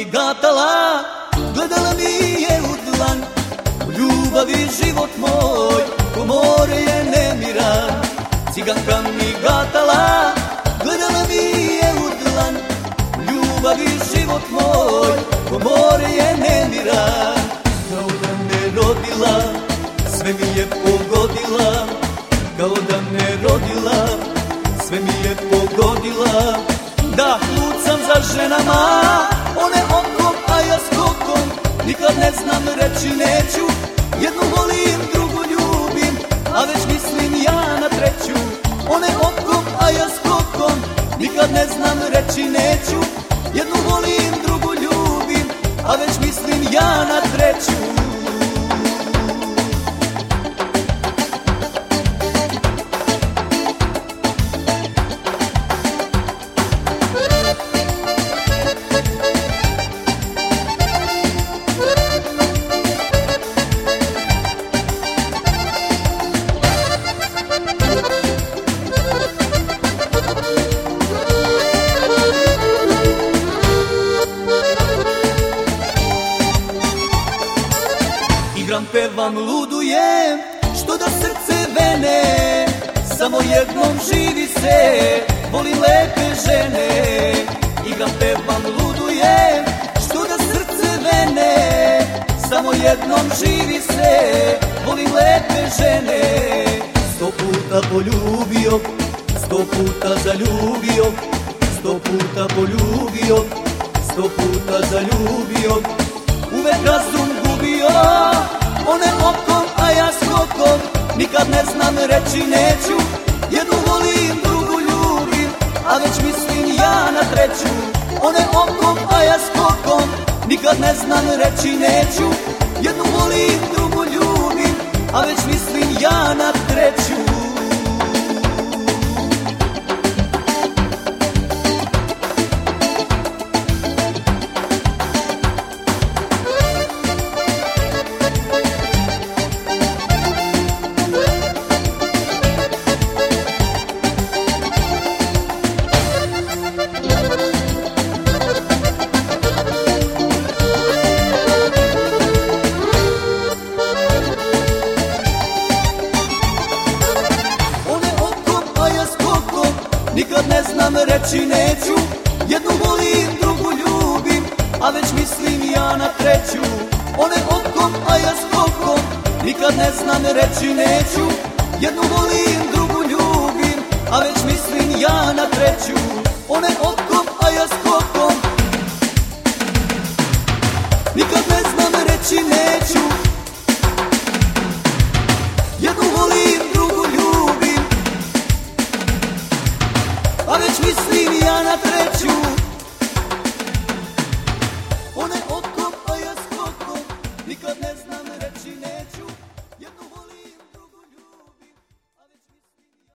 mi gatala, gledala mi je u dlan. U ljubavi život moj, ko more je nemiran. Ciganka mi gatala, gledala mi je u dlan. U ljubavi život moj, ko more je nemiran. Kao da me rodila, sve mi je pogodila. Kao da me rodila, sve mi je pogodila. Da lucam za ženama, one okom, a ja skokom. Nikad ne znam reći neću, jednu volim, drugu ljubim, a već mislim ja na treću. One okom, a ja skokom. Nikad ne znam reći neću, jednu volim, drugu ljubim, a već mislim ja na treću. Igram, pevam, ludujem, što da srce vene. Samo jednom živi se, volim lepe žene. Igram, pevam, ludujem, što da srce vene. Samo jednom živi se, volim lepe žene. 100 puta poljubio, 100 puta zaljubio. 100 puta poljubio, 100 puta zaljubio. Uvek razum gubio, one okom, a ja skokom. Nikad ne znam reći neću, jednu volim, drugu ljubim, a već mislim ja na treću. One okom, a ja skokom. Nikad ne znam reći neću, jednu volim, drugu ljubim, a već mislim ja na treću. Nikad ne znam reći neću, jednu volim, drugu ljubim, a već mislim ja na treću. One okom, a ja skokom. Nikad ne znam reći neću, jednu volim, drugu ljubim, a već mislim ja na treću. One okom, a ja skokom. Nikad ne znam reći neću, jednu volim, drugu ljubim, a već mislim ja na treću.